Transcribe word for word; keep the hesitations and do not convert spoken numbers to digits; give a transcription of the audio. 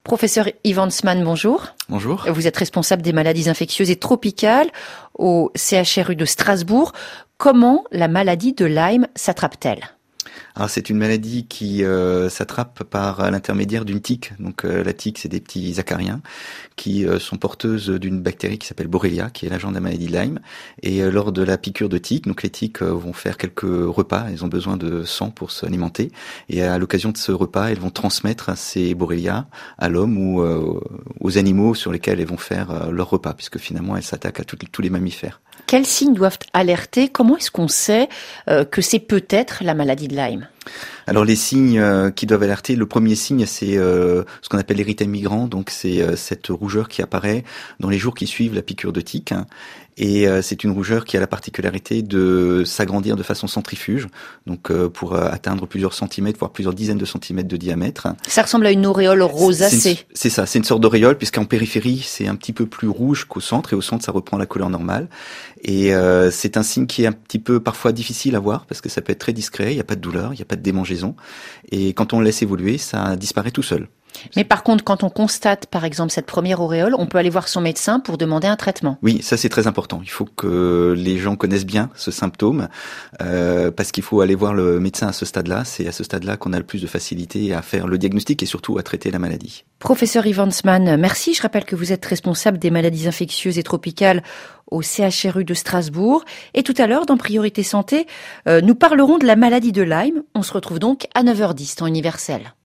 Professeur Ivansman, bonjour. Bonjour. Vous êtes responsable des maladies infectieuses et tropicales au C H R U de Strasbourg. Comment la maladie de Lyme s'attrape-t-elle ? Alors c'est une maladie qui euh, s'attrape par l'intermédiaire d'une tique. Donc euh, la tique, c'est des petits acariens qui euh, sont porteuses d'une bactérie qui s'appelle Borrelia, qui est l'agent de la maladie de Lyme. Et euh, lors de la piqûre de tique, donc les tiques euh, vont faire quelques repas. Elles ont besoin de sang pour s'alimenter. Et à l'occasion de ce repas, elles vont transmettre ces Borrelia à l'homme ou euh, aux animaux sur lesquels elles vont faire euh, leur repas, puisque finalement elles s'attaquent à tout, tous les mammifères. Quels signes doivent alerter ? Comment est-ce qu'on sait euh, que c'est peut-être la maladie de Lyme ? Alors les signes euh, qui doivent alerter, le premier signe c'est euh, ce qu'on appelle l'érythème migrant, donc c'est euh, cette rougeur qui apparaît dans les jours qui suivent la piqûre de tique. Et euh, c'est une rougeur qui a la particularité de s'agrandir de façon centrifuge, donc euh, pour euh, atteindre plusieurs centimètres, voire plusieurs dizaines de centimètres de diamètre. Ça ressemble à une auréole rosacée. C'est, une, c'est ça, c'est une sorte d'auréole, puisqu'en périphérie c'est un petit peu plus rouge qu'au centre, et au centre ça reprend la couleur normale. Et euh, c'est un signe qui est un petit peu parfois difficile à voir, parce que ça peut être très discret, il n'y a pas de douleur, il n'y a pas de démangeaison, et quand on le laisse évoluer, ça disparaît tout seul. Mais par contre, quand on constate, par exemple, cette première auréole, on peut aller voir son médecin pour demander un traitement. Oui, ça c'est très important. Il faut que les gens connaissent bien ce symptôme, euh, parce qu'il faut aller voir le médecin à ce stade-là. C'est à ce stade-là qu'on a le plus de facilité à faire le diagnostic et surtout à traiter la maladie. Professeur Ivansman, merci. Je rappelle que vous êtes responsable des maladies infectieuses et tropicales au C H R U de Strasbourg. Et tout à l'heure, dans Priorité Santé, euh, nous parlerons de la maladie de Lyme. On se retrouve donc à neuf heures dix, temps universel.